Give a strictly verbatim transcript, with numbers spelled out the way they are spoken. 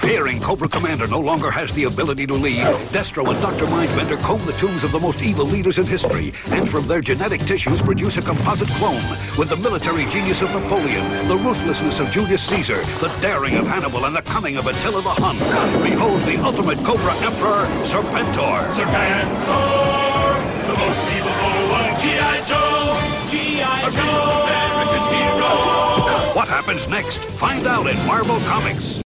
fearing Cobra Commander no longer has the ability to lead, Destro and Doctor Mindbender comb the tombs of the most evil leaders in history, and from their genetic tissues produce a composite clone with the military genius of Napoleon, the ruthlessness of Julius Caesar, the daring of Hannibal, and the cunning of Attila the Hun. Behold the ultimate Cobra Emperor, Serpentor. Serpentor, the most evil of G I. Joe. G I. Joe, American hero. What happens next? Find out in Marvel Comics.